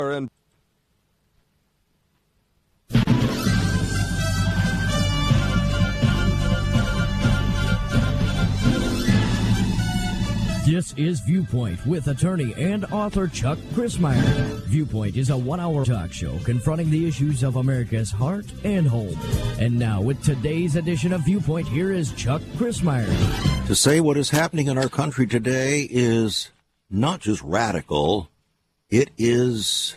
And This is Viewpoint with attorney and author Chuck Crismier. Viewpoint is a one-hour talk show confronting the issues of America's heart and home. And now, with today's edition of Viewpoint, here is Chuck Crismier. To say what is happening in our country today is not just radical, it is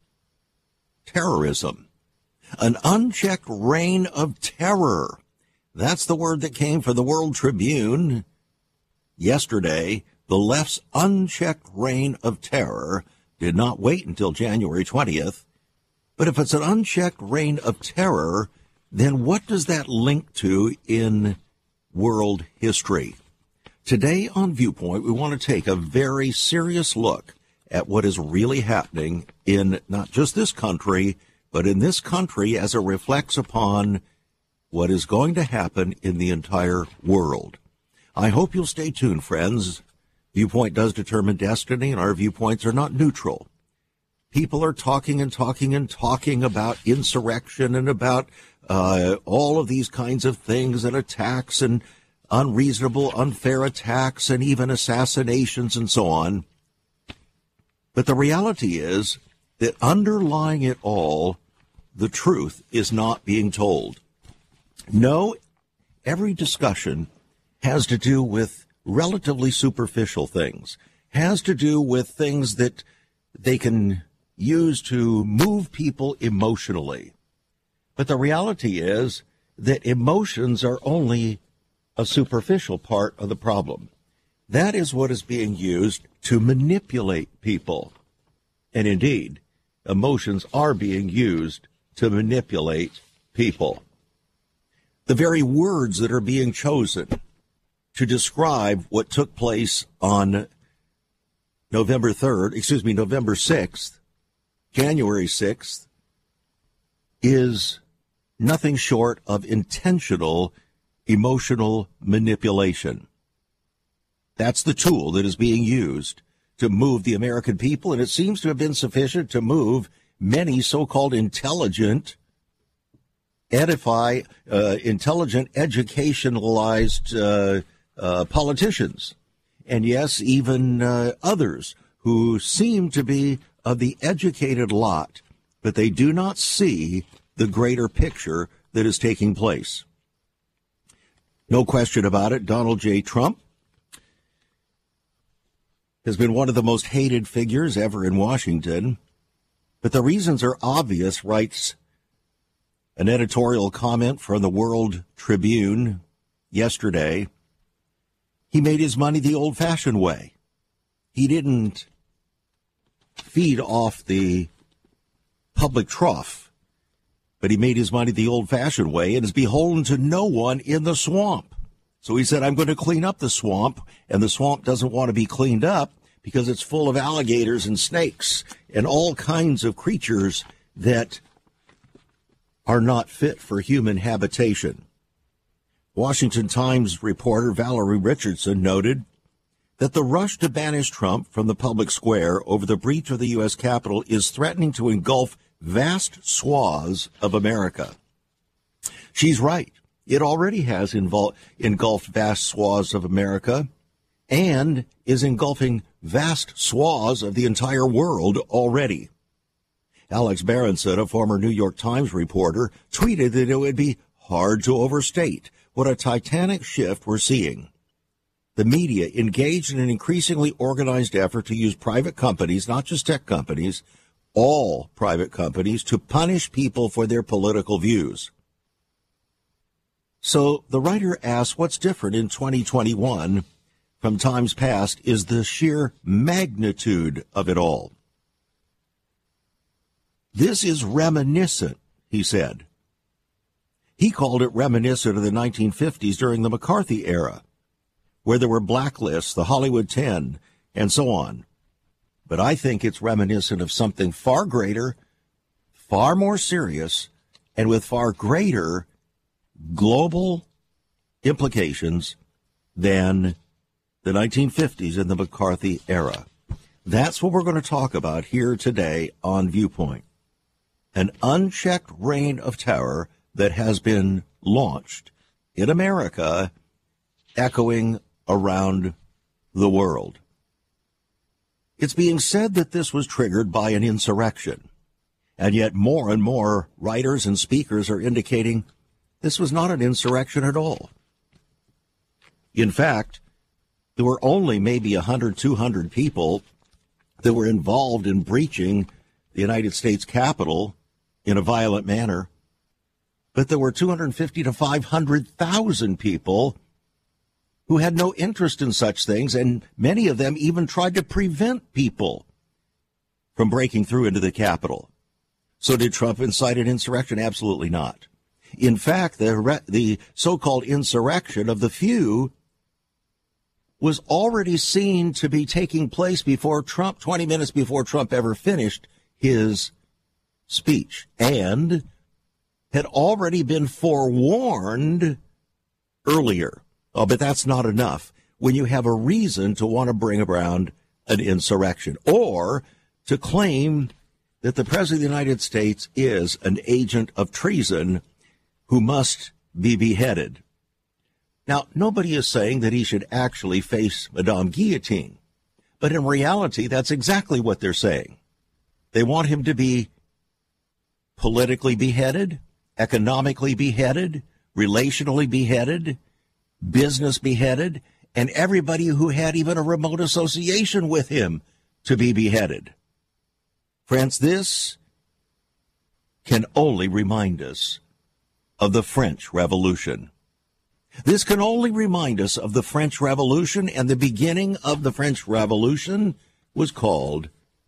terrorism. An unchecked reign of terror. That's the word that came from the World Tribune yesterday. The left's unchecked reign of terror did not wait until January 20th. But if it's an unchecked reign of terror, then what does that link to in world history? Today on Viewpoint, we want to take a very serious look at what is really happening in not just this country, but in this country as it reflects upon what is going to happen in the entire world. I hope you'll stay tuned, friends. Viewpoint does determine destiny, and our viewpoints are not neutral. People are talking about insurrection and about all of these kinds of things and attacks and unreasonable, unfair attacks and even assassinations and so on. But the reality is that underlying it all, the truth is not being told. No, every discussion has to do with relatively superficial things, has to do with things that they can use to move people emotionally. But the reality is that emotions are only a superficial part of the problem. That is what is being used to manipulate people. And indeed, emotions are being used to manipulate people. The very words that are being chosen to describe what took place on November 6th, January 6th, is nothing short of intentional emotional manipulation. That's the tool that is being used to move the American people, and it seems to have been sufficient to move many so-called intelligent, educationalized politicians, and yes, even others who seem to be of the educated lot, but they do not see the greater picture that is taking place. No question about it, Donald J. Trump has been one of the most hated figures ever in Washington, but the reasons are obvious, writes an editorial comment from the World Tribune yesterday. He made his money the old-fashioned way. He didn't feed off the public trough, but he made his money the old-fashioned way and is beholden to no one in the swamp. So he said, I'm going to clean up the swamp, and the swamp doesn't want to be cleaned up because it's full of alligators and snakes and all kinds of creatures that are not fit for human habitation. Washington Times reporter Valerie Richardson noted that the rush to banish Trump from the public square over the breach of the U.S. Capitol is threatening to engulf vast swaths of America. She's right. It already has engulfed vast swaths of America and is engulfing vast swaths of the entire world already. Alex Berenson, a former New York Times reporter, tweeted that it would be hard to overstate what a titanic shift we're seeing. The media engaged in an increasingly organized effort to use private companies, not just tech companies, all private companies, to punish people for their political views. So the writer asks, what's different in 2021 from times past is the sheer magnitude of it all. This is reminiscent, he said. He called it reminiscent of the 1950s during the McCarthy era, where there were blacklists, the Hollywood 10, and so on. But I think it's reminiscent of something far greater, far more serious, and with far greater global implications than the 1950s and the McCarthy era. That's what we're going to talk about here today on Viewpoint. An unchecked reign of terror that has been launched in America, echoing around the world. It's being said that this was triggered by an insurrection, and yet more and more writers and speakers are indicating this was not an insurrection at all. In fact, there were only maybe 100, 200 people that were involved in breaching the United States Capitol in a violent manner, but there were 250 to 500,000 people who had no interest in such things, and many of them even tried to prevent people from breaking through into the Capitol. So did Trump incite an insurrection? Absolutely not. In fact, the so-called insurrection of the few was already seen to be taking place before Trump, 20 minutes before Trump ever finished his speech, and had already been forewarned earlier. Oh, but that's not enough when you have a reason to want to bring around an insurrection or to claim that the President of the United States is an agent of treason who must be beheaded. Now, nobody is saying that he should actually face Madame Guillotine, but in reality, that's exactly what they're saying. They want him to be politically beheaded, economically beheaded, relationally beheaded, business beheaded, and everybody who had even a remote association with him to be beheaded. Friends, this can only remind us of the French Revolution. This can only remind us of the French Revolution, and the beginning of the French Revolution was called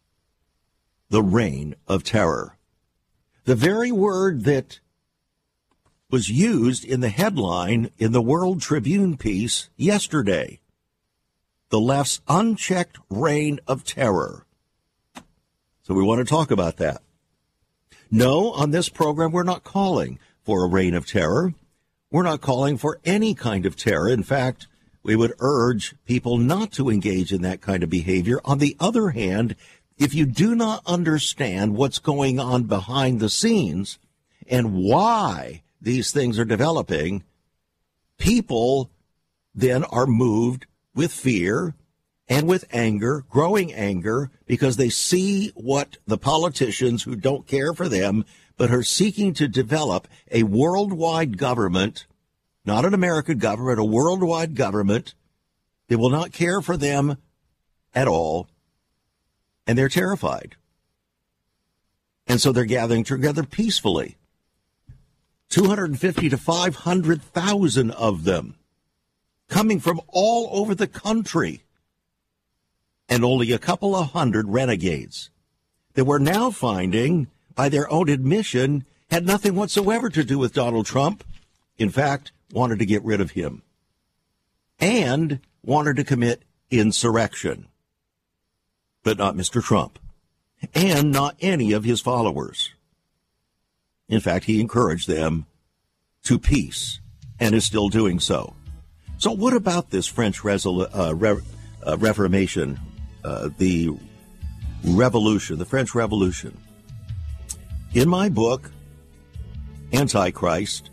the Reign of Terror. The very word that was used in the headline in the World Tribune piece yesterday, the left's unchecked reign of terror. So we want to talk about that. No, on this program, we're not calling for a reign of terror. We're not calling for any kind of terror. In fact, we would urge people not to engage in that kind of behavior. On the other hand, if you do not understand what's going on behind the scenes and why these things are developing, people then are moved with fear and with anger, growing anger, because they see what the politicians who don't care for them but are seeking to develop a worldwide government, not an American government, a worldwide government that will not care for them at all. And they're terrified. And so they're gathering together peacefully. 250 to 500,000 of them coming from all over the country. And only a couple of hundred renegades that we're now finding, by their own admission, had nothing whatsoever to do with Donald Trump. In fact, wanted to get rid of him. And wanted to commit insurrection. But not Mr. Trump, and not any of his followers. In fact, he encouraged them to peace, and is still doing so. So what about this French Reformation, the revolution, the French Revolution? In my book, Antichrist,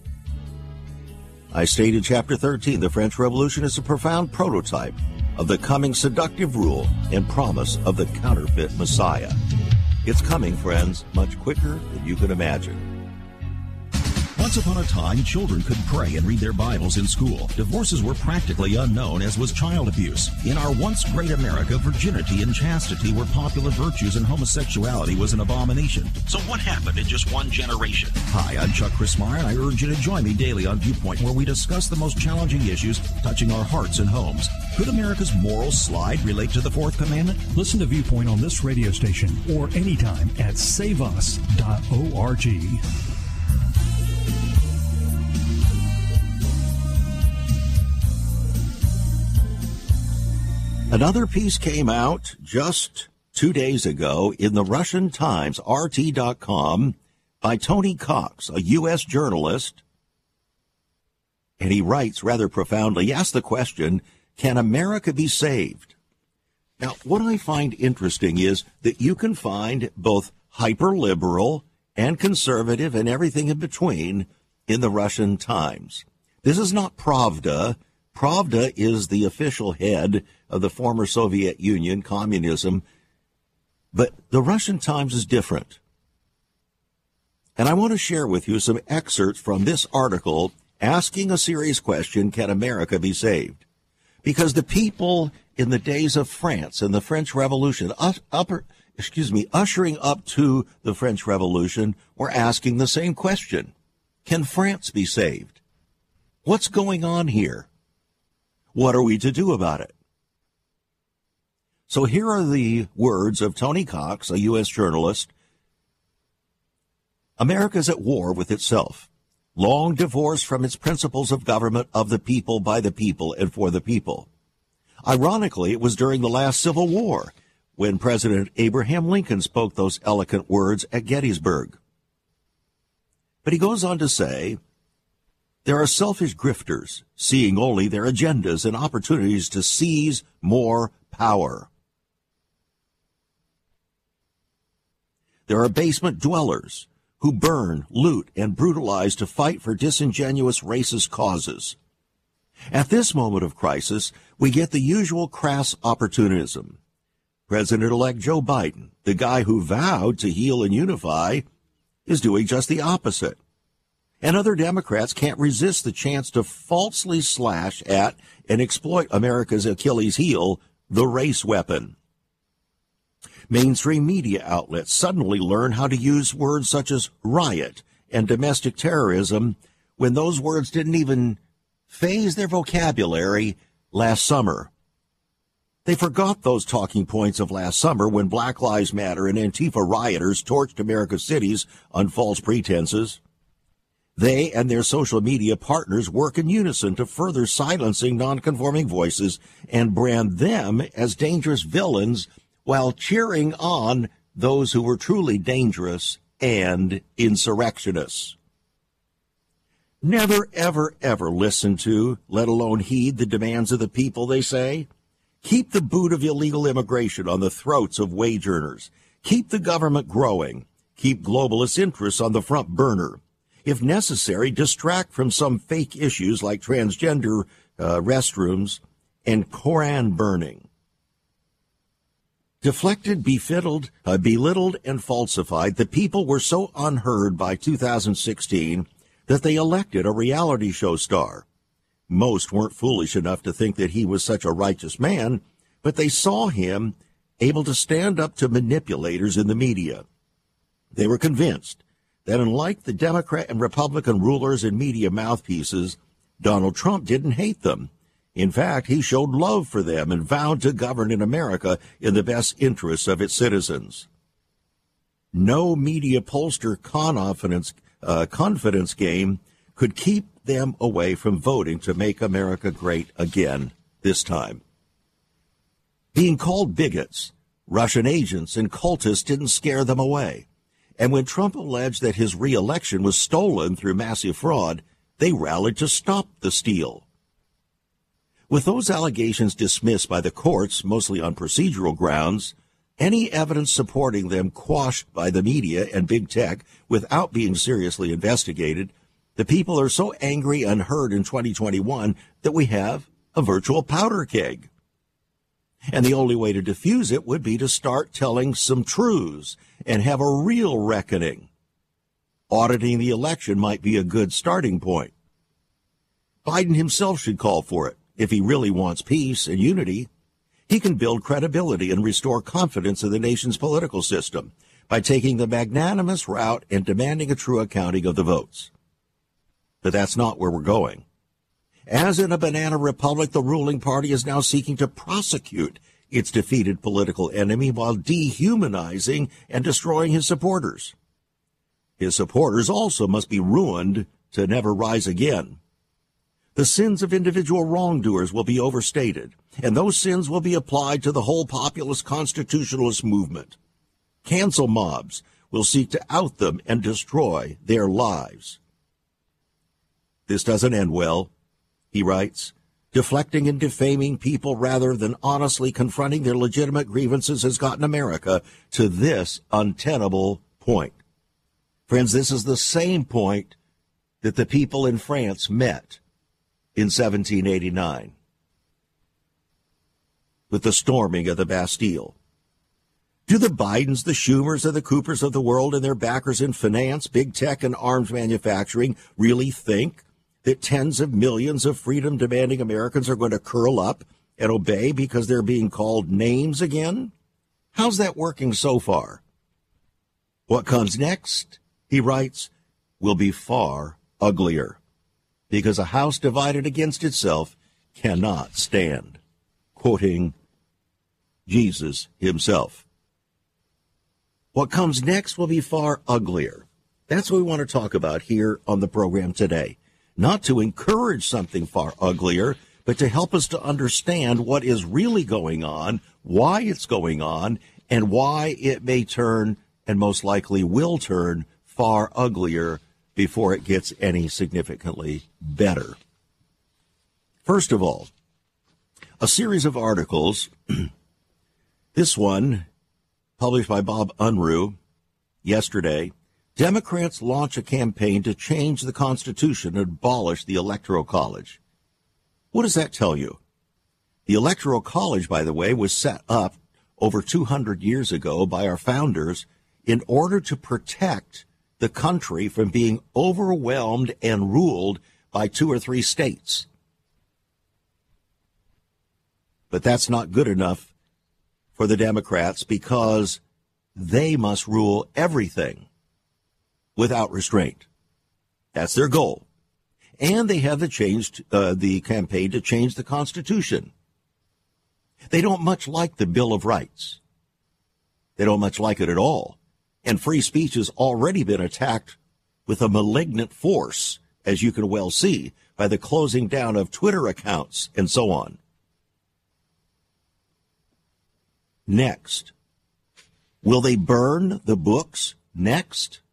I state in Chapter 13, the French Revolution is a profound prototype of the coming seductive rule and promise of the counterfeit Messiah. It's coming, friends, much quicker than you can imagine. Once upon a time, children could pray and read their Bibles in school. Divorces were practically unknown, as was child abuse. In our once great America, virginity and chastity were popular virtues, and homosexuality was an abomination. So what happened in just one generation? Hi, I'm Chuck Crismier, and I urge you to join me daily on Viewpoint, where we discuss the most challenging issues touching our hearts and homes. Could America's moral slide relate to the Fourth Commandment? Listen to Viewpoint on this radio station or anytime at saveus.org. Another piece came out just 2 days ago in the Russian Times, RT.com, by Tony Cox, a U.S. journalist. And he writes rather profoundly, he asks the question, can America be saved? Now, what I find interesting is that you can find both hyper-liberal and conservative and everything in between in the Russian Times. This is not Pravda. Pravda is the official head of the former Soviet Union, communism. But the Russian Times is different. And I want to share with you some excerpts from this article asking a serious question: can America be saved? Because the people in the days of France and the French Revolution, ushering up to the French Revolution, were asking the same question. Can France be saved? What's going on here? What are we to do about it? So here are the words of Tony Cox, a U.S. journalist. America's at war with itself, long divorced from its principles of government of the people, by the people, and for the people. Ironically, it was during the last Civil War when President Abraham Lincoln spoke those eloquent words at Gettysburg. But he goes on to say, there are selfish grifters seeing only their agendas and opportunities to seize more power. There are basement dwellers who burn, loot, and brutalize to fight for disingenuous racist causes. At this moment of crisis, we get the usual crass opportunism. President-elect Joe Biden, the guy who vowed to heal and unify, is doing just the opposite. And other Democrats can't resist the chance to falsely slash at and exploit America's Achilles heel, the race weapon. Mainstream media outlets suddenly learn how to use words such as riot and domestic terrorism when those words didn't even phase their vocabulary last summer. They forgot those talking points of last summer when Black Lives Matter and Antifa rioters torched America's cities on false pretenses. They and their social media partners work in unison to further silencing nonconforming voices and brand them as dangerous villains while cheering on those who were truly dangerous and insurrectionists. Never, ever, ever listen to, let alone heed, the demands of the people, they say. Keep the boot of illegal immigration on the throats of wage earners. Keep the government growing. Keep globalist interests on the front burner. If necessary, distract from some fake issues like transgender restrooms and Koran burning. Deflected, belittled, and falsified, the people were so unheard by 2016 that they elected a reality show star. Most weren't foolish enough to think that he was such a righteous man, but they saw him able to stand up to manipulators in the media. They were convinced that unlike the Democrat and Republican rulers and media mouthpieces, Donald Trump didn't hate them. In fact, he showed love for them and vowed to govern in America in the best interests of its citizens. No media pollster confidence game could keep them away from voting to make America great again this time. Being called bigots, Russian agents, and cultists didn't scare them away. And when Trump alleged that his re-election was stolen through massive fraud, they rallied to stop the steal. With those allegations dismissed by the courts, mostly on procedural grounds, any evidence supporting them quashed by the media and big tech without being seriously investigated, the people are so angry and hurt in 2021 that we have a virtual powder keg. And the only way to diffuse it would be to start telling some truths and have a real reckoning. Auditing the election might be a good starting point. Biden himself should call for it. If he really wants peace and unity, he can build credibility and restore confidence in the nation's political system by taking the magnanimous route and demanding a true accounting of the votes. But that's not where we're going. As in a banana republic, the ruling party is now seeking to prosecute its defeated political enemy while dehumanizing and destroying his supporters. His supporters also must be ruined to never rise again. The sins of individual wrongdoers will be overstated, and those sins will be applied to the whole populist constitutionalist movement. Cancel mobs will seek to out them and destroy their lives. This doesn't end well, he writes. Deflecting and defaming people rather than honestly confronting their legitimate grievances has gotten America to this untenable point. Friends, this is the same point that the people in France met in 1789 with the storming of the Bastille. Do the Bidens, the Schumers, and the Coopers of the world and their backers in finance, big tech, and arms manufacturing really think that tens of millions of freedom-demanding Americans are going to curl up and obey because they're being called names again? How's that working so far? What comes next, he writes, will be far uglier, because a house divided against itself cannot stand. Quoting Jesus himself. What comes next will be far uglier. That's what we want to talk about here on the program today. Not to encourage something far uglier, but to help us to understand what is really going on, why it's going on, and why it may turn, and most likely will turn, far uglier before it gets any significantly better. First of all, a series of articles, this one published by Bob Unruh yesterday. Democrats launch a campaign to change the Constitution and abolish the Electoral College. What does that tell you? The Electoral College, by the way, was set up over 200 years ago by our founders in order to protect the country from being overwhelmed and ruled by 2 or 3 states. But that's not good enough for the Democrats because they must rule everything without restraint. That's their goal. And they have the campaign to change the Constitution. They don't much like the Bill of Rights. They don't much like it at all. And free speech has already been attacked with a malignant force, as you can well see, by the closing down of Twitter accounts and so on. Next, will they burn the books next?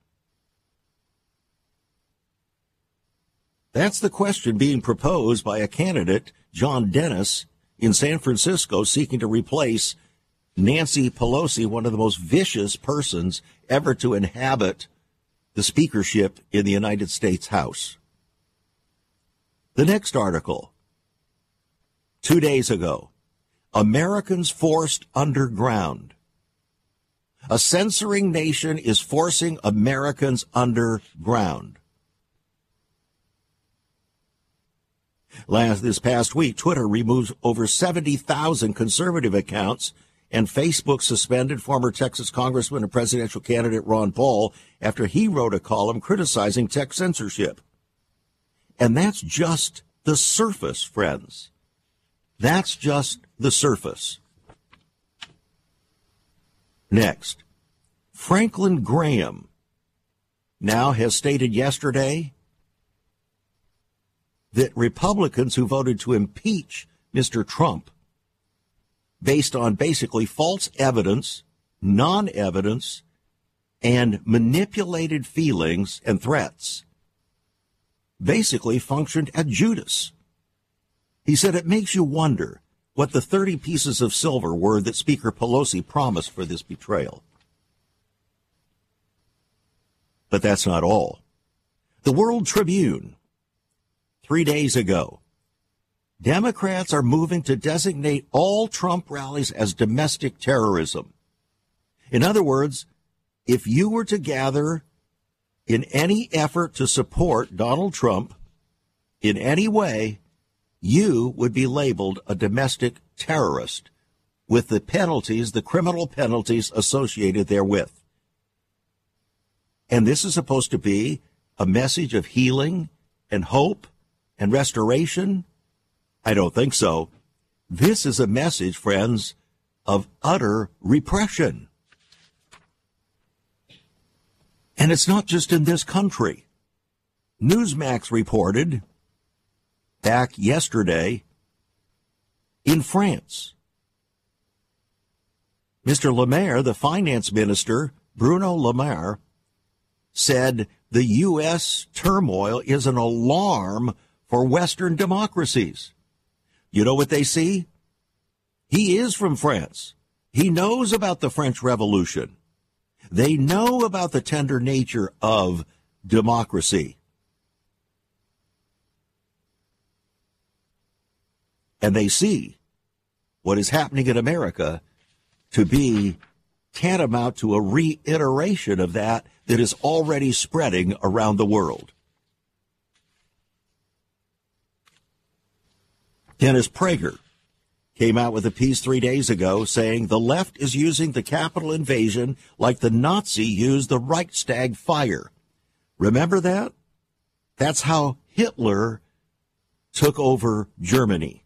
That's the question being proposed by a candidate, John Dennis, in San Francisco, seeking to replace Nancy Pelosi, one of the most vicious persons ever to inhabit the speakership in the United States House. The next article, 2 days ago, Americans forced underground. A censoring nation is forcing Americans underground. This past week, Twitter removed over 70,000 conservative accounts, and Facebook suspended former Texas Congressman and presidential candidate Ron Paul after he wrote a column criticizing tech censorship. And that's just the surface, friends. That's just the surface. Next, Franklin Graham now has stated yesterday that Republicans who voted to impeach Mr. Trump based on basically false evidence, non-evidence, and manipulated feelings and threats basically functioned as Judas. He said it makes you wonder what the 30 pieces of silver were that Speaker Pelosi promised for this betrayal. But that's not all. The World Tribune, 3 days ago, Democrats are moving to designate all Trump rallies as domestic terrorism. In other words, if you were to gather in any effort to support Donald Trump in any way, you would be labeled a domestic terrorist with the penalties, the criminal penalties associated therewith. And this is supposed to be a message of healing and hope and restoration? I don't think so. This is a message, friends, of utter repression. And it's not just in this country. Newsmax reported back yesterday in France. Mr. Le Maire, the finance minister, Bruno Le Maire, said the U.S. turmoil is an alarm for Western democracies. You know what they see? He is from France. He knows about the French Revolution. They know about the tender nature of democracy. And they see what is happening in America to be tantamount to a reiteration of that is already spreading around the world. Dennis Prager came out with a piece 3 days ago saying the left is using the Capitol invasion like the Nazi used the Reichstag fire. Remember that? That's how Hitler took over Germany.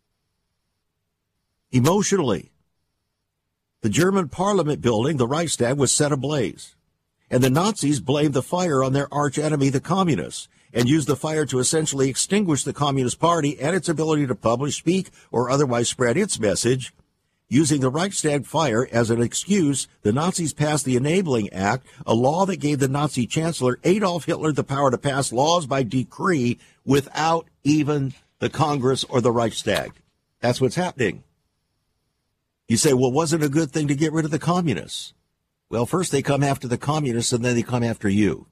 Emotionally, the German parliament building, the Reichstag, was set ablaze. And the Nazis blamed the fire on their archenemy, the communists, and used the fire to essentially extinguish the Communist Party and its ability to publish, speak, or otherwise spread its message. Using the Reichstag fire as an excuse, the Nazis passed the Enabling Act, a law that gave the Nazi Chancellor Adolf Hitler the power to pass laws by decree without even the Congress or the Reichstag. That's what's happening. You say, well, wasn't it a good thing to get rid of the communists? Well, first they come after the communists, and then they come after you.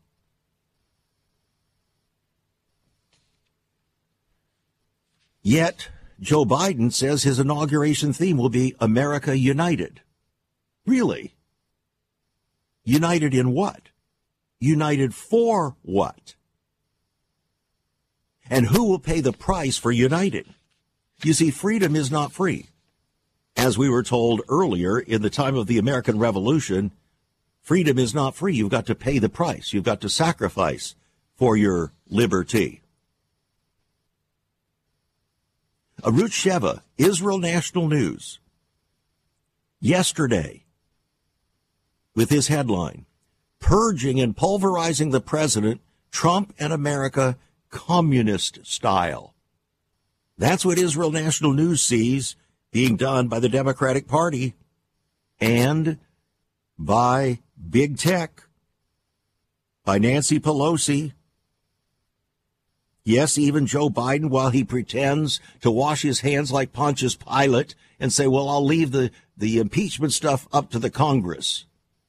Yet, Joe Biden says his inauguration theme will be America United. Really? United in what? United for what? And who will pay the price for uniting? You see, freedom is not free. As we were told earlier, in the time of the American Revolution, freedom is not free. You've got to pay the price. You've got to sacrifice for your liberty. Arutz Sheva, Israel National News, yesterday, with his headline, Purging and Pulverizing the President, Trump and America, Communist Style. That's what Israel National News sees being done by the Democratic Party and by big tech, by Nancy Pelosi. Yes, even Joe Biden, while he pretends to wash his hands like Pontius Pilate and say, well, I'll leave the impeachment stuff up to the Congress.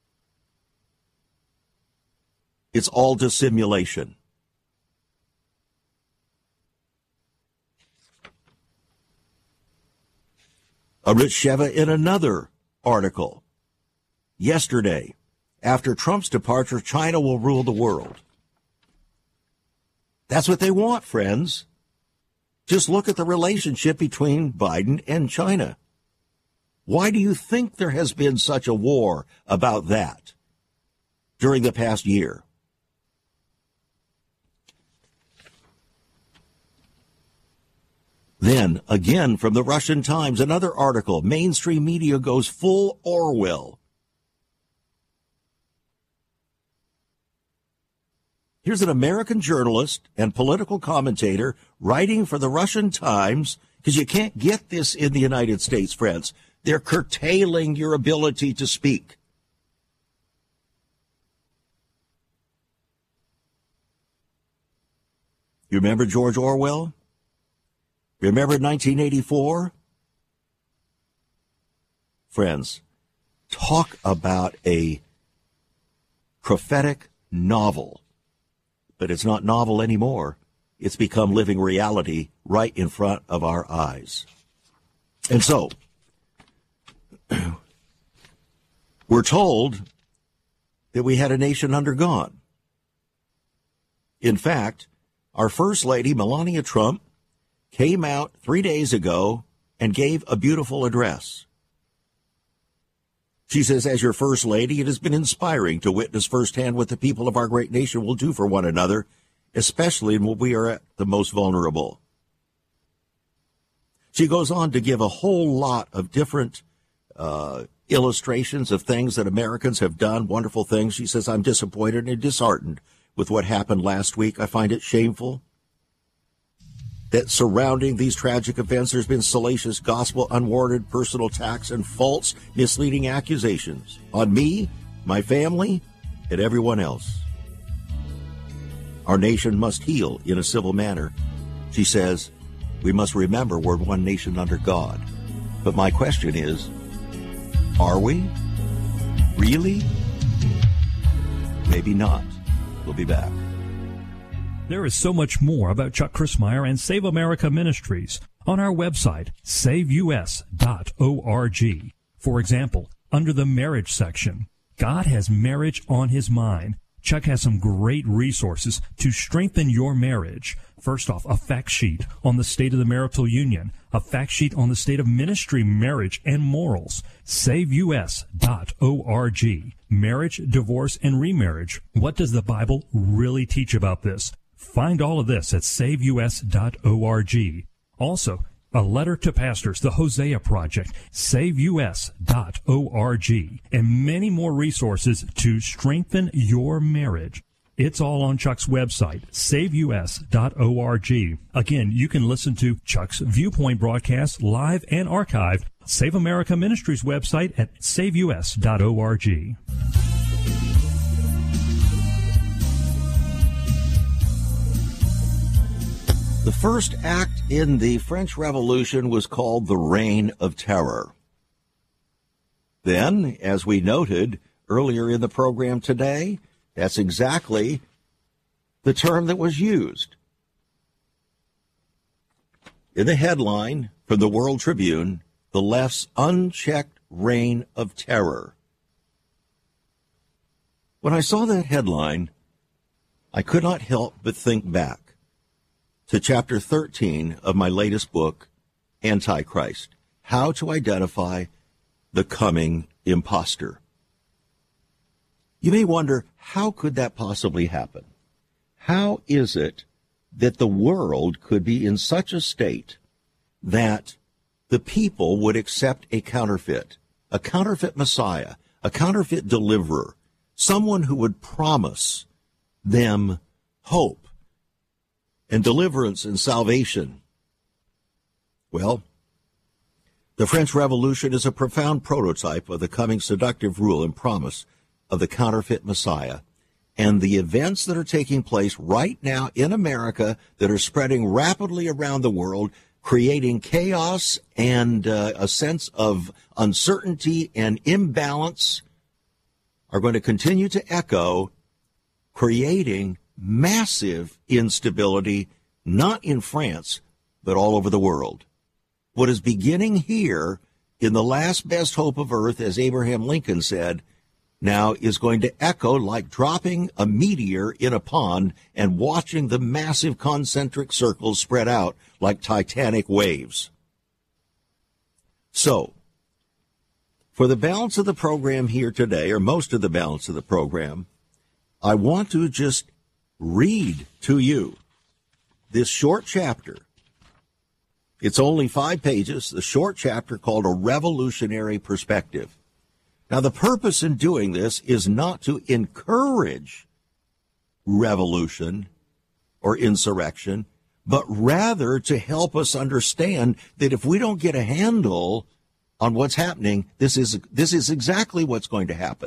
It's all dissimulation. Arutz Sheva in another article yesterday, after Trump's departure, China will rule the world. That's what they want, friends. Just look at the relationship between Biden and China. Why do you think there has been such a war about that during the past year? Then, again, from the Russian Times, another article, mainstream media goes full Orwell. Here's an American journalist and political commentator writing for the Russian Times, because you can't get this in the United States, friends. They're curtailing your ability to speak. You remember George Orwell? Remember 1984? Friends, talk about a prophetic novel. But it's not novel anymore. It's become living reality right in front of our eyes. And so, we're told that we had a nation undergone. In fact, our First Lady, Melania Trump, came out 3 days ago and gave a beautiful address. She says, as your First Lady, it has been inspiring to witness firsthand what the people of our great nation will do for one another, especially when we are at the most vulnerable. She goes on to give a whole lot of different illustrations of things that Americans have done, wonderful things. She says, I'm disappointed and disheartened with what happened last week. I find it shameful that surrounding these tragic events, there's been salacious gospel, unwarranted personal attacks, and false, misleading accusations on me, my family, and everyone else. Our nation must heal in a civil manner. She says, We must remember we're one nation under God. But my question is, are we? Really? Maybe not. We'll be back. There is so much more about Chuck Crismier and Save America Ministries on our website, saveus.org. For example, under the marriage section, God has marriage on his mind. Chuck has some great resources to strengthen your marriage. First off, a fact sheet on the state of the marital union, a fact sheet on the state of ministry, marriage, and morals. SaveUS.org. Marriage, divorce, and remarriage. What does the Bible really teach about this? Find all of this at SaveUS.org. Also, a letter to pastors, the Hosea Project, SaveUS.org, and many more resources to strengthen your marriage. It's all on Chuck's website, SaveUS.org. Again, you can listen to Chuck's Viewpoint broadcast live and archived. Save America Ministries website at SaveUS.org. The first act in the French Revolution was called the Reign of Terror. Then, as we noted earlier in the program today, that's exactly the term that was used. In the headline from the World Tribune, the left's unchecked reign of terror. When I saw that headline, I could not help but think back to chapter 13 of my latest book, Antichrist, How to Identify the Coming Imposter. You may wonder, how could that possibly happen? How is it that the world could be in such a state that the people would accept a counterfeit Messiah, a counterfeit deliverer, someone who would promise them hope and deliverance and salvation? Well, the French Revolution is a profound prototype of the coming seductive rule and promise of the counterfeit Messiah, and the events that are taking place right now in America that are spreading rapidly around the world, creating chaos and a sense of uncertainty and imbalance, are going to continue to echo, creating massive instability, not in France, but all over the world. What is beginning here in the last best hope of earth, as Abraham Lincoln said, now is going to echo like dropping a meteor in a pond and watching the massive concentric circles spread out like titanic waves. So, for the balance of the program here today, or most of the balance of the program, I want to just read to you this short chapter. It's only 5 pages, the short chapter called A Revolutionary Perspective. Now, the purpose in doing this is not to encourage revolution or insurrection, but rather to help us understand that if we don't get a handle on what's happening, this is exactly what's going to happen.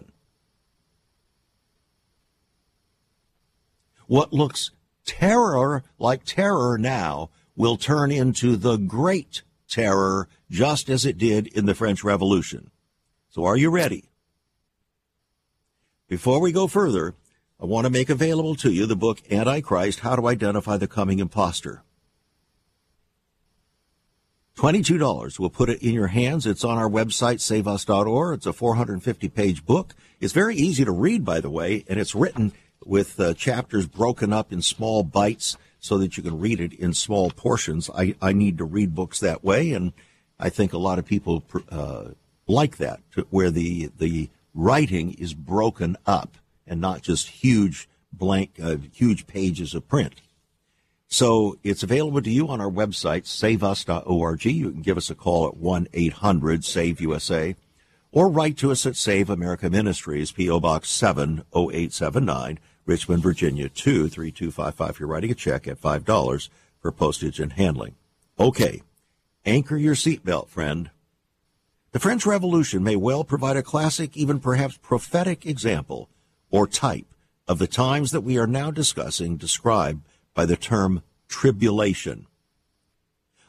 What looks like terror now will turn into the great terror, just as it did in the French Revolution. So are you ready? Before we go further, I want to make available to you the book Antichrist, How to Identify the Coming Imposter. $22. We'll put it in your hands. It's on our website, saveus.org. It's a 450-page book. It's very easy to read, by the way, and it's written with chapters broken up in small bites so that you can read it in small portions. I need to read books that way, and I think a lot of people like that, where the writing is broken up and not just huge pages of print. So it's available to you on our website, saveus.org. You can give us a call at 1-800-SAVE-USA or write to us at Save America Ministries, P.O. Box 70879, Richmond, Virginia 23255. You're writing a check at $5 for postage and handling. Okay, anchor your seatbelt, friend. The French Revolution may well provide a classic, even perhaps prophetic example or type of the times that we are now discussing, described by the term tribulation.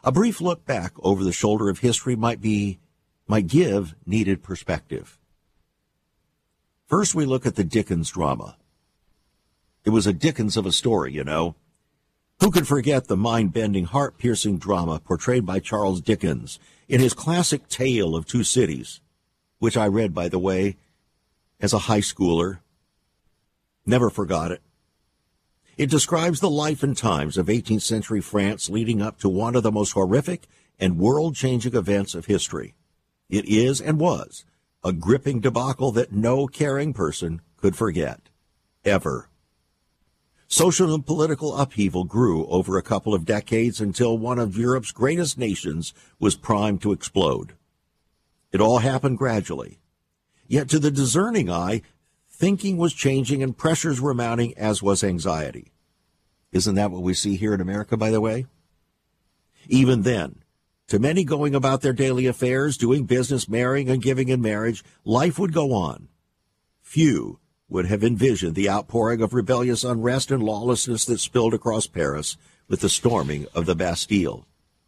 A brief look back over the shoulder of history might give needed perspective. First, we look at the Dickens drama. It was a Dickens of a story, you know. Who could forget the mind-bending, heart-piercing drama portrayed by Charles Dickens in his classic Tale of Two Cities, which I read, by the way, as a high schooler. Never forgot it. It describes the life and times of 18th century France leading up to one of the most horrific and world-changing events of history. It is and was a gripping debacle that no caring person could forget, ever. Social and political upheaval grew over a couple of decades until one of Europe's greatest nations was primed to explode. It all happened gradually. Yet to the discerning eye, thinking was changing and pressures were mounting, as was anxiety. Isn't that what we see here in America, by the way? Even then, to many going about their daily affairs, doing business, marrying and giving in marriage, life would go on. Few would have envisioned the outpouring of rebellious unrest and lawlessness that spilled across Paris with the storming of the Bastille.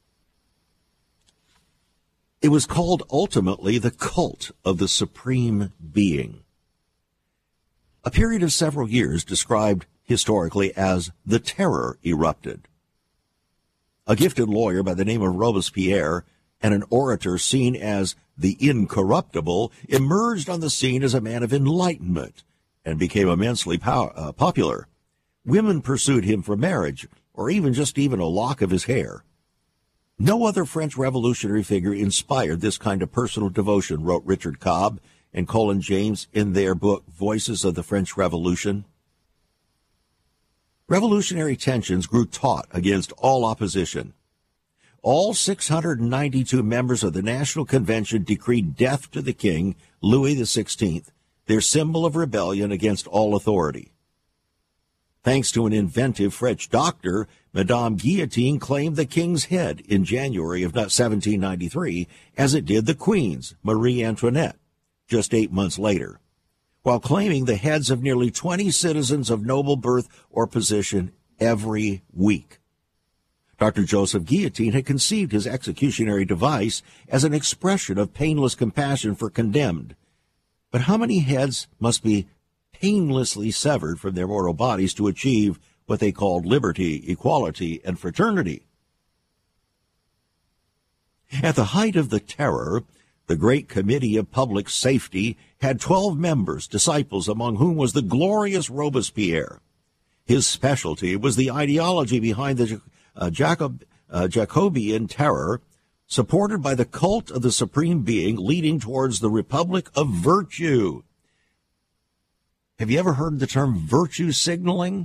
It was called ultimately the cult of the supreme being. A period of several years described historically as the Terror erupted. A gifted lawyer by the name of Robespierre and an orator seen as the incorruptible emerged on the scene as a man of enlightenment and became immensely popular. Women pursued him for marriage or even a lock of his hair. No other French revolutionary figure inspired this kind of personal devotion, wrote Richard Cobb and Colin James in their book Voices of the French Revolution. Revolutionary tensions grew taut against all opposition. All 692 members of the National Convention decreed death to the king, Louis XVI, their symbol of rebellion against all authority. Thanks to an inventive French doctor, Madame Guillotine claimed the king's head in January of 1793, as it did the queen's, Marie Antoinette, just 8 months later, while claiming the heads of nearly 20 citizens of noble birth or position every week. Dr. Joseph Guillotine had conceived his executionary device as an expression of painless compassion for condemned. But how many heads must be painlessly severed from their mortal bodies to achieve what they called liberty, equality, and fraternity? At the height of the Terror, the Great Committee of Public Safety had 12 members, disciples among whom was the glorious Robespierre. His specialty was the ideology behind the Jacobean terror, supported by the cult of the supreme being leading towards the Republic of Virtue. Have you ever heard the term virtue signaling?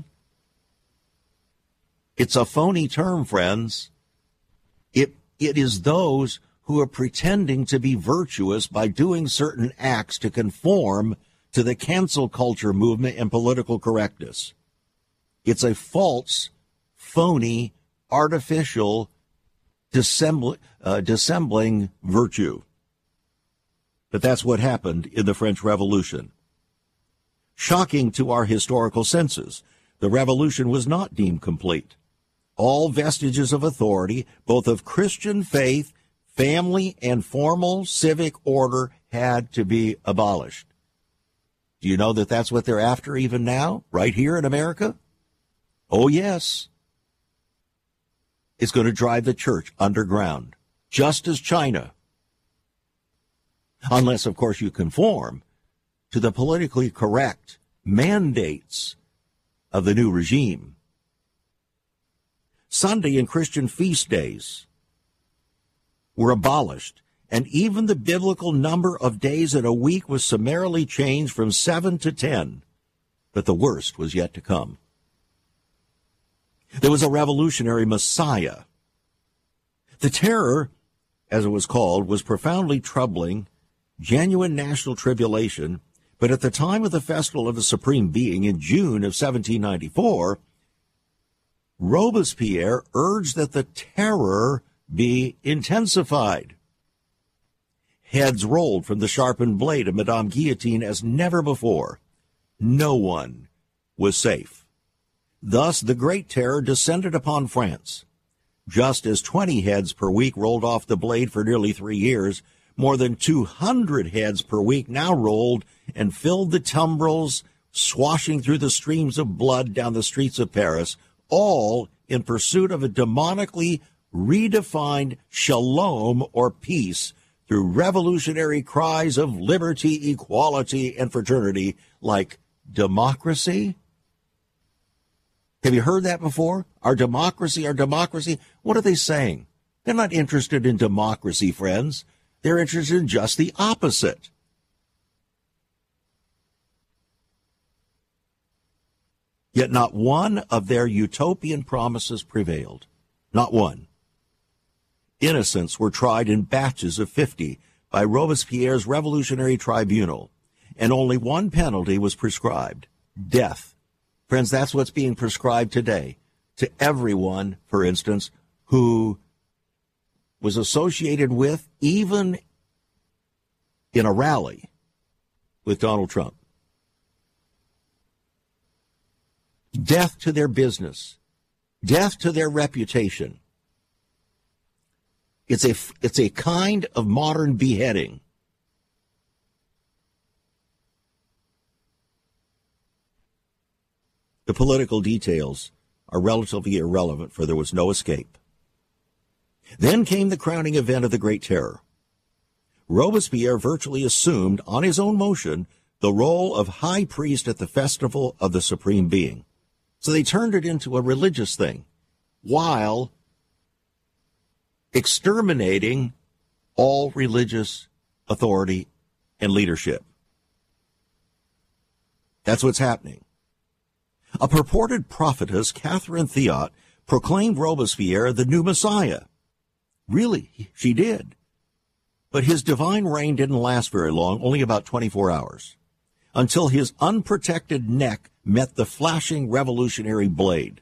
It's a phony term, friends. It is those who are pretending to be virtuous by doing certain acts to conform to the cancel culture movement and political correctness. It's a false, phony, artificial, dissembling virtue. But that's what happened in the French Revolution. Shocking to our historical senses, the revolution was not deemed complete. All vestiges of authority, both of Christian faith, family, and formal civic order, had to be abolished. Do you know that that's what they're after even now, right here in America? Oh, yes. It's going to drive the church underground, just as China. Unless, of course, you conform to the politically correct mandates of the new regime. Sunday and Christian feast days were abolished, and even the biblical number of days in a week was summarily changed from 7 to 10. But the worst was yet to come. There was a revolutionary Messiah. The Terror, as it was called, was profoundly troubling, genuine national tribulation, but at the time of the Festival of the Supreme Being in June of 1794, Robespierre urged that the terror be intensified. Heads rolled from the sharpened blade of Madame Guillotine as never before. No one was safe. Thus, the Great Terror descended upon France. Just as 20 heads per week rolled off the blade for nearly 3 years, more than 200 heads per week now rolled and filled the tumbrils, swashing through the streams of blood down the streets of Paris, all in pursuit of a demonically redefined shalom or peace through revolutionary cries of liberty, equality, and fraternity like democracy. Have you heard that before? Our democracy, our democracy. What are they saying? They're not interested in democracy, friends. They're interested in just the opposite. Yet not one of their utopian promises prevailed. Not one. Innocents were tried in batches of 50 by Robespierre's revolutionary tribunal, and only one penalty was prescribed: death. Friends, that's what's being prescribed today to everyone, for instance, who was associated with, even in a rally, with Donald Trump. Death to their business, death to their reputation. It's a kind of modern beheading. The political details are relatively irrelevant, for there was no escape. Then came the crowning event of the Great Terror. Robespierre virtually assumed, on his own motion, the role of high priest at the festival of the Supreme Being. So they turned it into a religious thing, while exterminating all religious authority and leadership. That's what's happening. A purported prophetess, Catherine Theot, proclaimed Robespierre the new Messiah. Really, she did. But his divine reign didn't last very long, only about 24 hours, until his unprotected neck met the flashing revolutionary blade.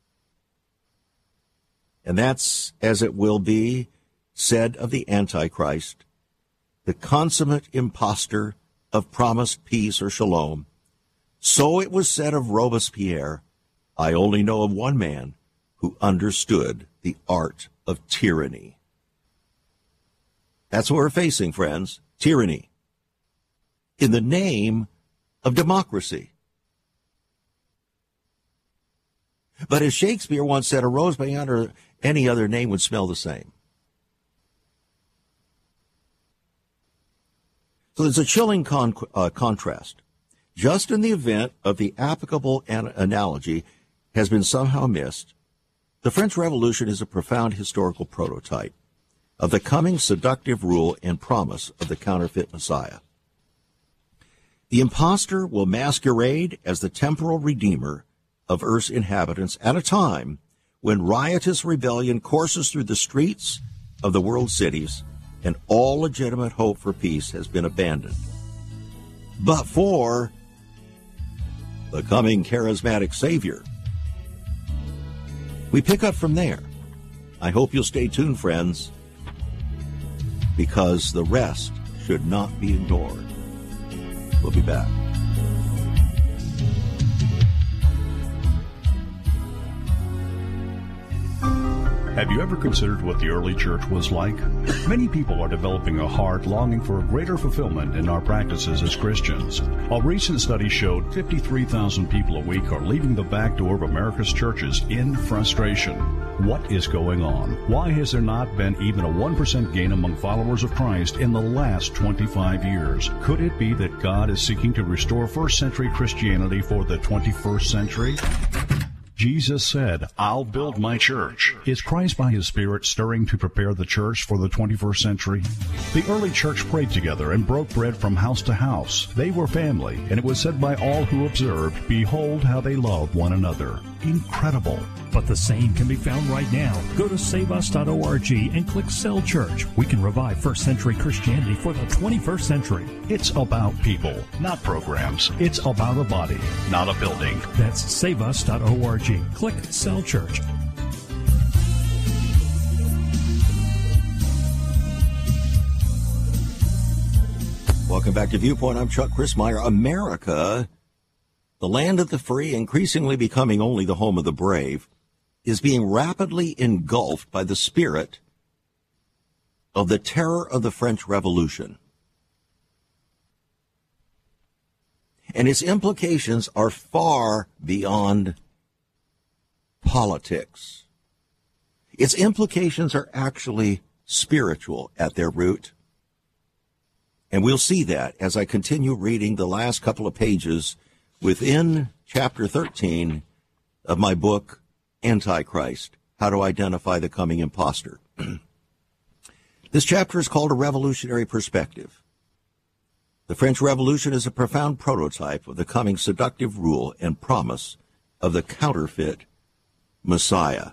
And that's as it will be said of the Antichrist, the consummate impostor of promised peace or shalom. So it was said of Robespierre, I only know of one man who understood the art of tyranny. That's what we're facing, friends, tyranny, in the name of democracy. But as Shakespeare once said, a rose by under any other name would smell the same. So there's a chilling contrast. Just in the event of the applicable analogy has been somehow missed, the French Revolution is a profound historical prototype of the coming seductive rule and promise of the counterfeit Messiah. The impostor will masquerade as the temporal redeemer of Earth's inhabitants at a time when riotous rebellion courses through the streets of the world's cities and all legitimate hope for peace has been abandoned. But for the coming charismatic Savior, we pick up from there. I hope you'll stay tuned, friends, because the rest should not be ignored. We'll be back. Have you ever considered what the early church was like? Many people are developing a heart longing for a greater fulfillment in our practices as Christians. A recent study showed 53,000 people a week are leaving the back door of America's churches in frustration. What is going on? Why has there not been even a 1% gain among followers of Christ in the last 25 years? Could it be that God is seeking to restore first century Christianity for the 21st century? Jesus said, I'll build my church. Is Christ by his Spirit stirring to prepare the church for the 21st century? The early church prayed together and broke bread from house to house. They were family, and it was said by all who observed, behold how they love one another. Incredible. But the same can be found right now. Go to saveus.org and click Cell Church. We can revive first century Christianity for the 21st century. It's about people, not programs. It's about a body, not a building. That's saveus.org. Click Cell Church. Welcome back to Viewpoint. I'm Chuck Crismier. America, the land of the free, increasingly becoming only the home of the brave, is being rapidly engulfed by the spirit of the terror of the French Revolution. And its implications are far beyond politics. Its implications are actually spiritual at their root. And we'll see that as I continue reading the last couple of pages within chapter 13 of my book, Antichrist, How to Identify the Coming Imposter. This chapter is called A Revolutionary Perspective. The French Revolution is a profound prototype of the coming seductive rule and promise of the counterfeit Messiah.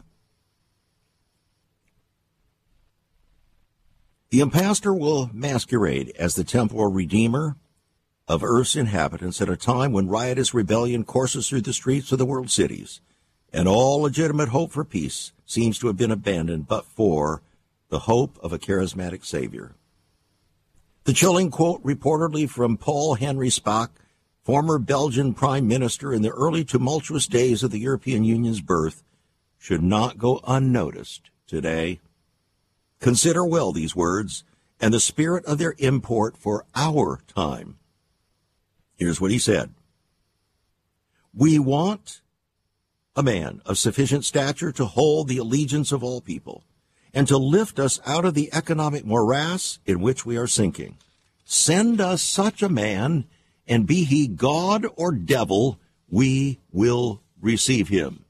The impostor will masquerade as the temporal redeemer of Earth's inhabitants at a time when riotous rebellion courses through the streets of the world cities, and all legitimate hope for peace seems to have been abandoned but for the hope of a charismatic Savior. The chilling quote reportedly from Paul Henry Spaak, former Belgian Prime Minister in the early tumultuous days of the European Union's birth, should not go unnoticed today. Consider well these words and the spirit of their import for our time. Here's what he said. We want a man of sufficient stature to hold the allegiance of all people and to lift us out of the economic morass in which we are sinking. Send us such a man, and be he God or devil, we will receive him.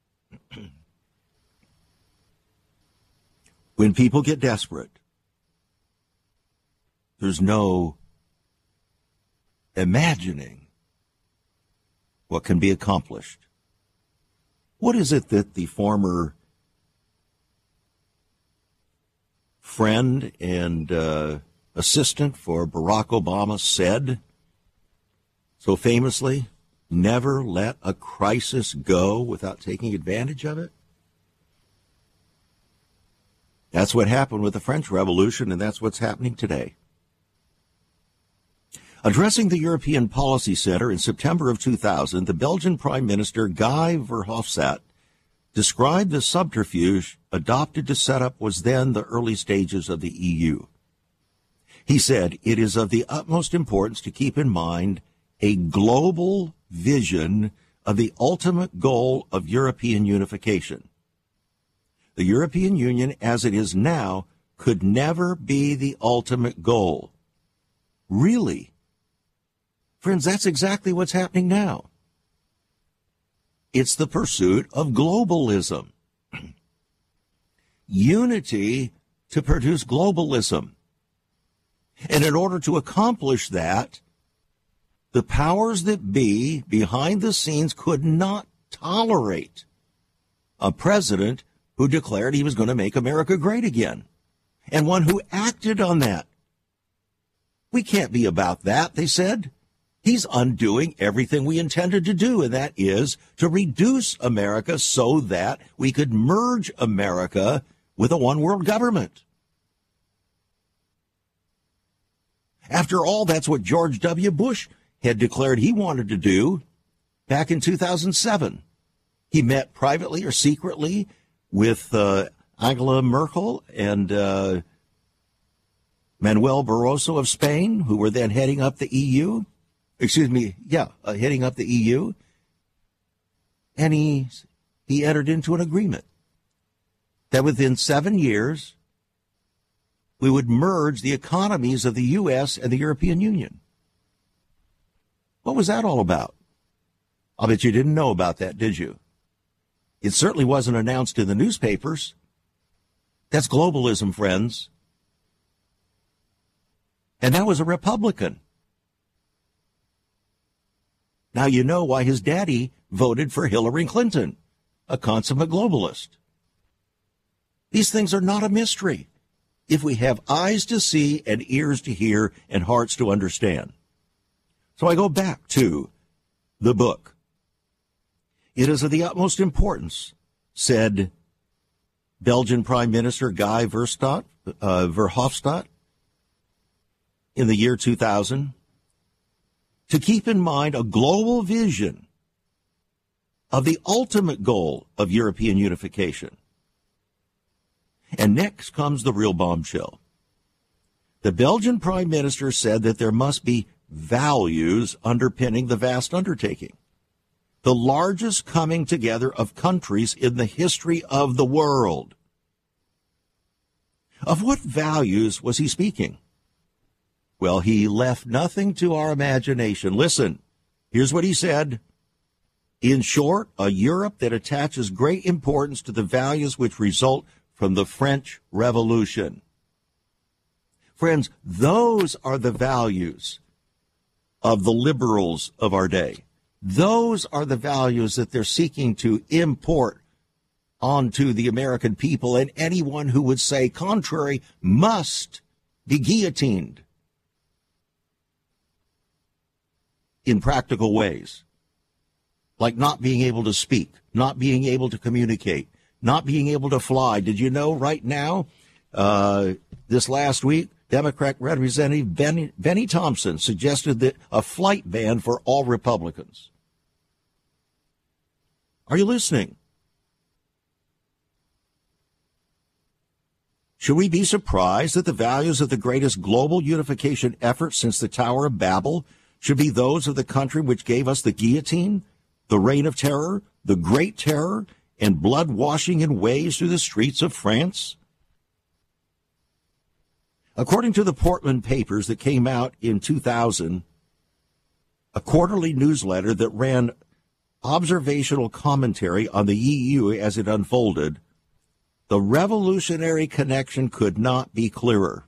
When people get desperate, there's no imagining what can be accomplished. What is it that the former friend and assistant for Barack Obama said so famously? Never let a crisis go without taking advantage of it. That's what happened with the French Revolution, and that's what's happening today. Addressing the European Policy Center in September of 2000, the Belgian Prime Minister Guy Verhofstadt described the subterfuge adopted to set up was then the early stages of the EU. He said, it is of the utmost importance to keep in mind a global vision of the ultimate goal of European unification. The European Union, as it is now, could never be the ultimate goal. Really? Friends, that's exactly what's happening now. It's the pursuit of globalism. Unity to produce globalism. And in order to accomplish that, the powers that be behind the scenes could not tolerate a president who declared he was going to make America great again, and one who acted on that. We can't be about that, they said. He's undoing everything we intended to do, and that is to reduce America so that we could merge America with a one-world government. After all, that's what George W. Bush had declared he wanted to do back in 2007. He met privately or secretly with Angela Merkel and Manuel Barroso of Spain, who were then heading up the EU. Heading up the EU. And he entered into an agreement that within 7 years, we would merge the economies of the U.S. and the European Union. What was that all about? I'll bet you didn't know about that, did you? It certainly wasn't announced in the newspapers. That's globalism, friends. And that was a Republican. Now you know why his daddy voted for Hillary Clinton, a consummate globalist. These things are not a mystery if we have eyes to see and ears to hear and hearts to understand. So I go back to the book. It is of the utmost importance, said Belgian Prime Minister Guy Verhofstadt in the year 2000, to keep in mind a global vision of the ultimate goal of European unification. And next comes the real bombshell. The Belgian Prime Minister said that there must be values underpinning the vast undertaking, the largest coming together of countries in the history of the world. Of what values was he speaking? Well, he left nothing to our imagination. Listen, here's what he said. In short, a Europe that attaches great importance to the values which result from the French Revolution. Friends, those are the values of the liberals of our day. Those are the values that they're seeking to import onto the American people, and anyone who would say contrary must be guillotined in practical ways, like not being able to speak, not being able to communicate, not being able to fly. Did you know right now, this last week, Democrat Representative Benny Thompson suggested that a flight ban for all Republicans. Are you listening? Should we be surprised that the values of the greatest global unification effort since the Tower of Babel should be those of the country which gave us the guillotine, the reign of terror, the great terror, and blood washing in waves through the streets of France? According to the Portland Papers that came out in 2000, a quarterly newsletter that ran observational commentary on the EU as it unfolded, the revolutionary connection could not be clearer.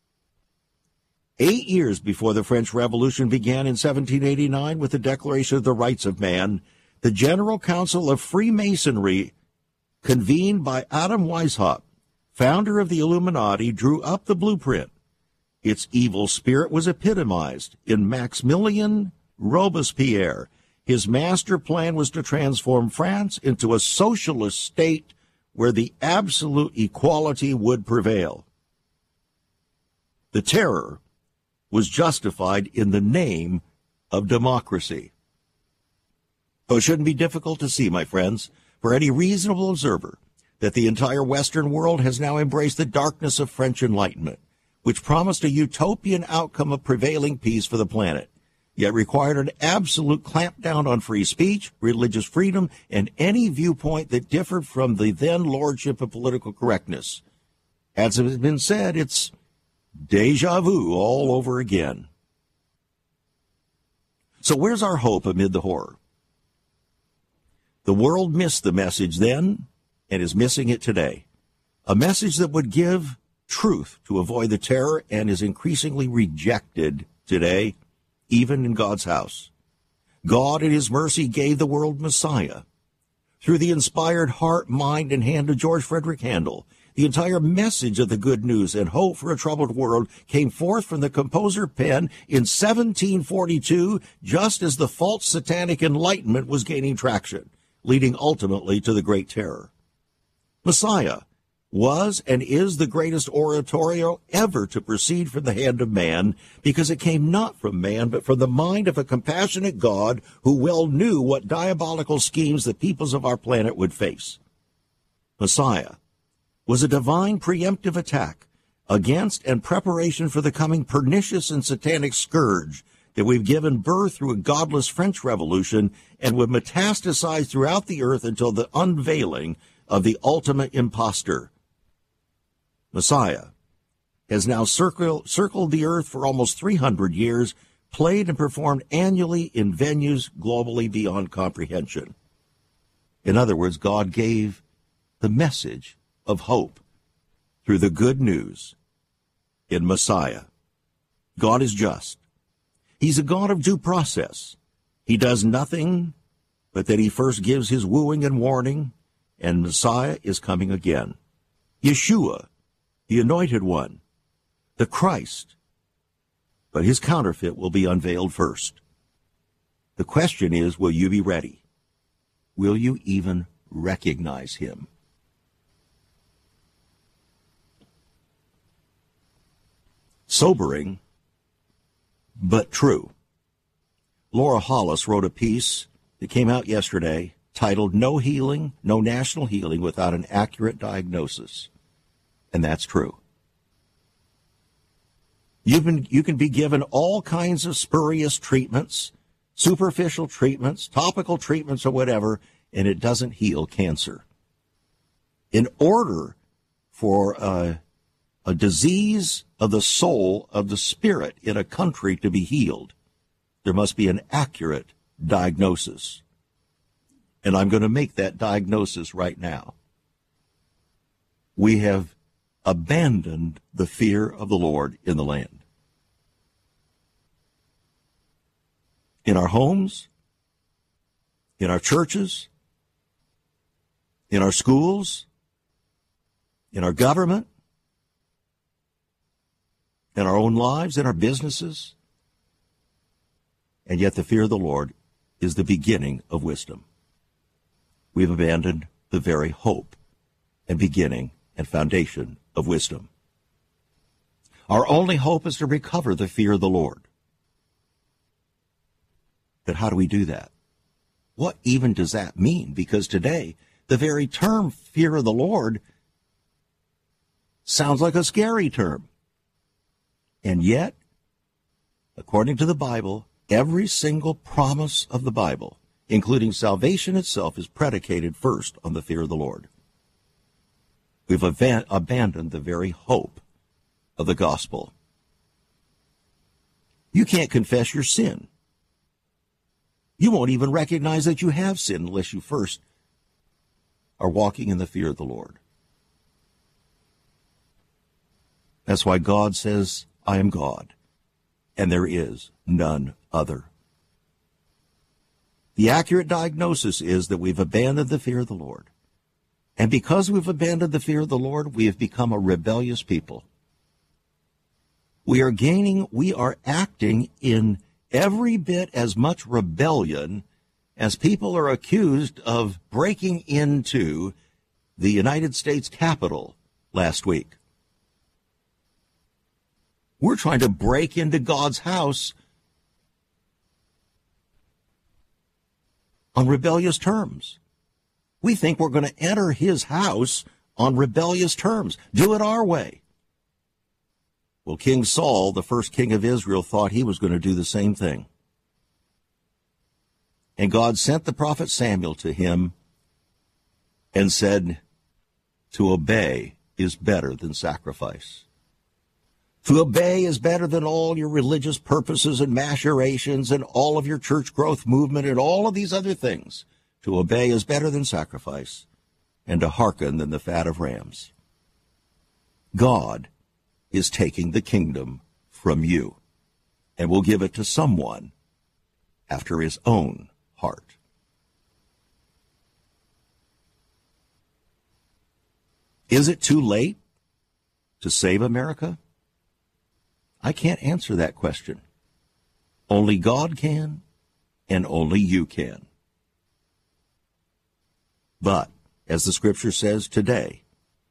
8 years before the French Revolution began in 1789 with the Declaration of the Rights of Man, the General Council of Freemasonry, convened by Adam Weishaupt, founder of the Illuminati, drew up the blueprint. Its evil spirit was epitomized in Maximilien Robespierre. His master plan was to transform France into a socialist state where the absolute equality would prevail. The terror was justified in the name of democracy. So it shouldn't be difficult to see, my friends, for any reasonable observer, that the entire Western world has now embraced the darkness of French Enlightenment, which promised a utopian outcome of prevailing peace for the planet, yet required an absolute clampdown on free speech, religious freedom, and any viewpoint that differed from the then lordship of political correctness. As has been said, it's deja vu all over again. So where's our hope amid the horror? The world missed the message then and is missing it today. A message that would give truth to avoid the terror and is increasingly rejected today, even in God's house. God, in his mercy, gave the world Messiah. Through the inspired heart, mind, and hand of George Frederick Handel, the entire message of the good news and hope for a troubled world came forth from the composer pen in 1742, just as the false satanic enlightenment was gaining traction, leading ultimately to the Great Terror. Messiah was and is the greatest oratorio ever to proceed from the hand of man, because it came not from man, but from the mind of a compassionate God who well knew what diabolical schemes the peoples of our planet would face. Messiah was a divine preemptive attack against and preparation for the coming pernicious and satanic scourge that we've given birth through a godless French Revolution and would metastasize throughout the earth until the unveiling of the ultimate impostor. Messiah has now circled the earth for almost 300 years, played and performed annually in venues globally beyond comprehension. In other words, God gave the message of hope through the good news in Messiah. God is just. He's a God of due process. He does nothing but that he first gives his wooing and warning, and Messiah is coming again. Yeshua, the Anointed One, the Christ. But his counterfeit will be unveiled first. The question is, will you be ready? Will you even recognize him? Sobering, but true. Laura Hollis wrote a piece that came out yesterday titled No Healing, No National Healing Without an Accurate Diagnosis. And that's true. You can be given all kinds of spurious treatments, superficial treatments, topical treatments, or whatever, and it doesn't heal cancer. In order for a disease of the soul, of the spirit in a country to be healed, there must be an accurate diagnosis. And I'm going to make that diagnosis right now. We have abandoned the fear of the Lord in the land. In our homes, in our churches, in our schools, in our government, in our own lives, in our businesses. And yet the fear of the Lord is the beginning of wisdom. We've abandoned the very hope and beginning and foundation of wisdom. Our only hope is to recover the fear of the Lord. But how do we do that? What even does that mean? Because today, the very term fear of the Lord sounds like a scary term. And yet, according to the Bible, every single promise of the Bible, including salvation itself, is predicated first on the fear of the Lord. We've abandoned the very hope of the gospel. You can't confess your sin. You won't even recognize that you have sinned unless you first are walking in the fear of the Lord. That's why God says, I am God, and there is none other. The accurate diagnosis is that we've abandoned the fear of the Lord. And because we've abandoned the fear of the Lord, we have become a rebellious people. We are acting in every bit as much rebellion as people are accused of breaking into the United States Capitol last week. We're trying to break into God's house on rebellious terms. We think we're going to enter his house on rebellious terms. Do it our way. Well, King Saul, the first king of Israel, thought he was going to do the same thing. And God sent the prophet Samuel to him and said, to obey is better than sacrifice. To obey is better than all your religious purposes and machinations and all of your church growth movement and all of these other things. To obey is better than sacrifice, and to hearken than the fat of rams. God is taking the kingdom from you and will give it to someone after his own heart. Is it too late to save America? I can't answer that question. Only God can, and only you can. But, as the scripture says today,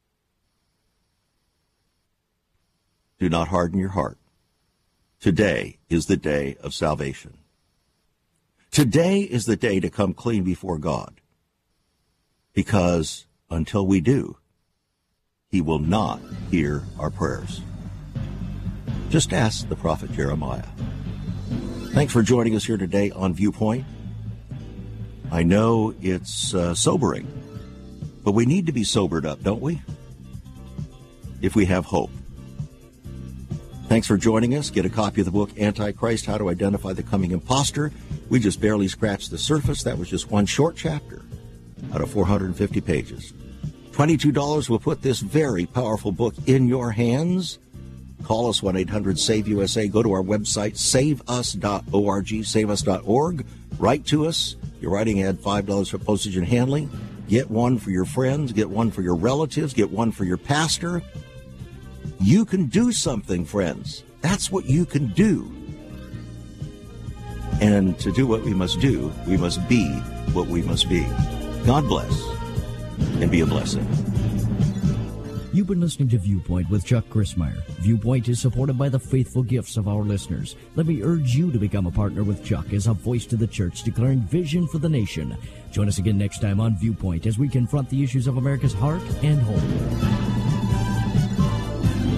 do not harden your heart. Today is the day of salvation. Today is the day to come clean before God. Because until we do, he will not hear our prayers. Just ask the prophet Jeremiah. Thanks for joining us here today on Viewpoint. I know it's sobering, but we need to be sobered up, don't we? If we have hope. Thanks for joining us. Get a copy of the book, Antichrist, How to Identify the Coming Imposter. We just barely scratched the surface. That was just one short chapter out of 450 pages. $22 will put this very powerful book in your hands. Call us 1-800-SAVE-USA. Go to our website, saveus.org, saveus.org. Write to us. Your writing ad, $5 for postage and handling. Get one for your friends. Get one for your relatives. Get one for your pastor. You can do something, friends. That's what you can do. And to do what we must do, we must be what we must be. God bless, and be a blessing. You've been listening to Viewpoint with Chuck Crismier. Viewpoint is supported by the faithful gifts of our listeners. Let me urge you to become a partner with Chuck as a voice to the church declaring vision for the nation. Join us again next time on Viewpoint as we confront the issues of America's heart and home.